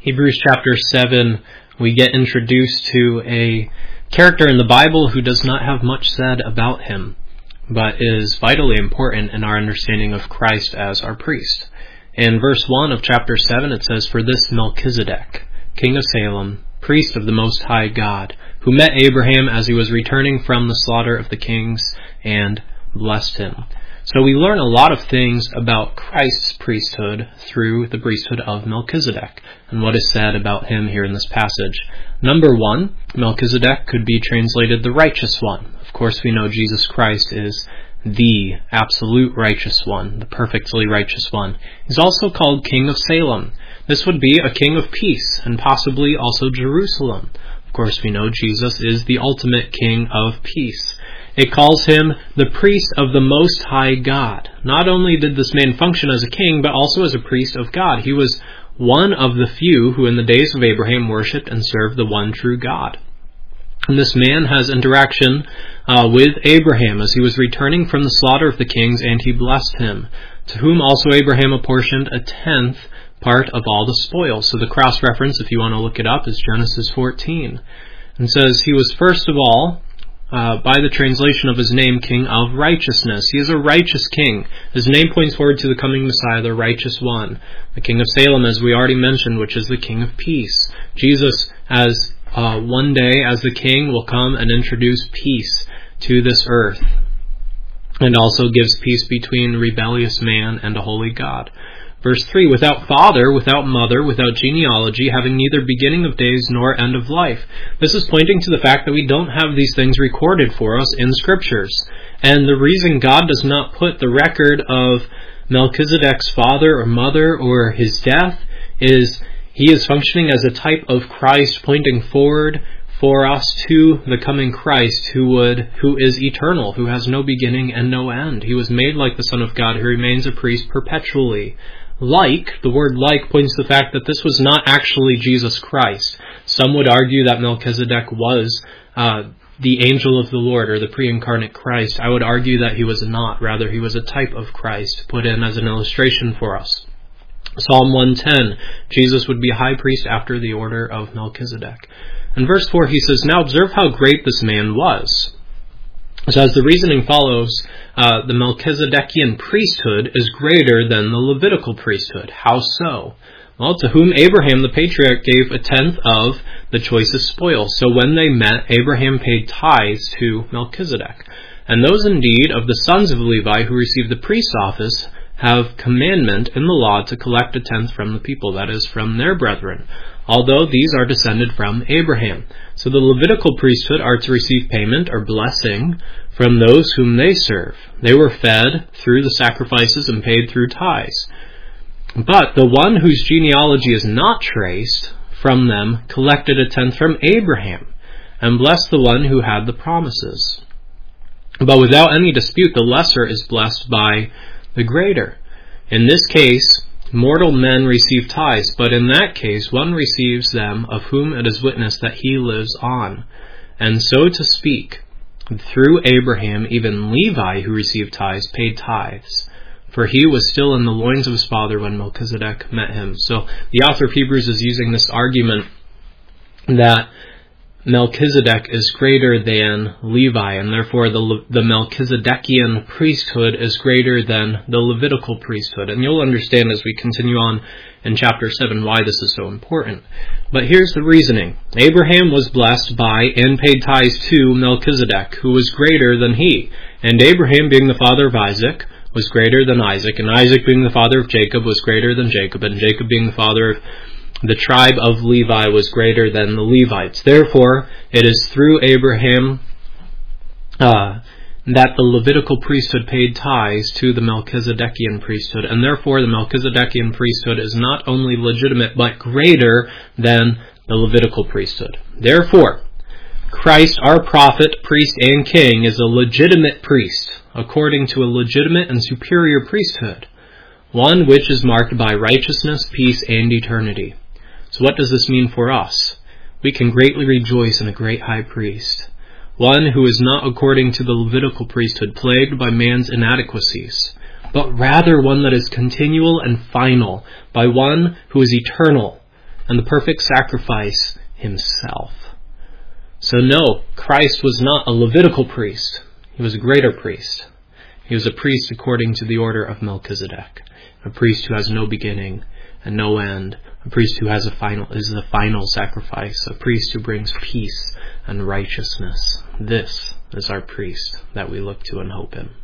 Hebrews chapter 7, we get introduced to a character in the Bible who does not have much said about him, but is vitally important in our understanding of Christ as our priest. In verse 1 of chapter 7, it says, "For this Melchizedek, king of Salem, priest of the Most High God, who met Abraham as he was returning from the slaughter of the kings and blessed him." So we learn a lot of things about Christ's priesthood through the priesthood of Melchizedek and what is said about him here in this passage. Number one, Melchizedek could be translated the righteous one. Of course, we know Jesus Christ is the absolute righteous one, the perfectly righteous one. He's also called King of Salem. This would be a king of peace and possibly also Jerusalem. Of course, we know Jesus is the ultimate king of peace. It calls him the priest of the Most High God. Not only did this man function as a king, but also as a priest of God. He was one of the few who in the days of Abraham worshipped and served the one true God. And this man has interaction with Abraham as he was returning from the slaughter of the kings, and he blessed him, to whom also Abraham apportioned a tenth part of all the spoil. So the cross-reference, if you want to look it up, is Genesis 14. And says he was first of all, by the translation of his name, King of Righteousness. He is a righteous king. His name points forward to the coming Messiah, the righteous one. The King of Salem, as we already mentioned, which is the King of Peace. Jesus, as one day as the king, will come and introduce peace to this earth, and also gives peace between rebellious man and a holy God. Verse 3, without father, without mother, without genealogy, having neither beginning of days nor end of life. This is pointing to the fact that we don't have these things recorded for us in Scriptures. And the reason God does not put the record of Melchizedek's father or mother or his death is he is functioning as a type of Christ, pointing forward for us to the coming Christ who is eternal, who has no beginning and no end. He was made like the Son of God, who remains a priest perpetually. The word like points to the fact that this was not actually Jesus Christ. Some would argue that Melchizedek was the angel of the Lord or the pre-incarnate Christ. I would argue that he was not. Rather, he was a type of Christ put in as an illustration for us. Psalm 110, Jesus would be high priest after the order of Melchizedek. In verse 4, he says, "Now observe how great this man was." So as the reasoning follows, the Melchizedekian priesthood is greater than the Levitical priesthood. How so? Well, to whom Abraham the patriarch gave a tenth of the choicest spoil. So when they met, Abraham paid tithes to Melchizedek. And those indeed of the sons of Levi who received the priest's office have commandment in the law to collect a tenth from the people, that is, from their brethren, although these are descended from Abraham. So the Levitical priesthood are to receive payment or blessing from those whom they serve. They were fed through the sacrifices and paid through tithes. But the one whose genealogy is not traced from them collected a tenth from Abraham and blessed the one who had the promises. But without any dispute, the lesser is blessed by the greater. In this case, mortal men receive tithes, but in that case one receives them of whom it is witnessed that he lives on. And so to speak, through Abraham, even Levi, who received tithes, paid tithes, for he was still in the loins of his father when Melchizedek met him. So the author of Hebrews is using this argument that Melchizedek is greater than Levi, and therefore the Melchizedekian priesthood is greater than the Levitical priesthood. And you'll understand as we continue on in chapter 7 why this is so important. But here's the reasoning. Abraham was blessed by and paid tithes to Melchizedek, who was greater than he. And Abraham, being the father of Isaac, was greater than Isaac. And Isaac, being the father of Jacob, was greater than Jacob. And Jacob, being the father of the tribe of Levi, was greater than the Levites. Therefore, it is through Abraham that the Levitical priesthood paid tithes to the Melchizedekian priesthood. And therefore, the Melchizedekian priesthood is not only legitimate, but greater than the Levitical priesthood. Therefore, Christ, our prophet, priest, and king, is a legitimate priest, according to a legitimate and superior priesthood, one which is marked by righteousness, peace, and eternity. So what does this mean for us? We can greatly rejoice in a great high priest, one who is not according to the Levitical priesthood, plagued by man's inadequacies, but rather one that is continual and final, by one who is eternal, and the perfect sacrifice himself. So no, Christ was not a Levitical priest. He was a greater priest. He was a priest according to the order of Melchizedek, a priest who has no beginning and no end, a priest who is the final sacrifice, a priest who brings peace and righteousness. This is our priest that we look to and hope in.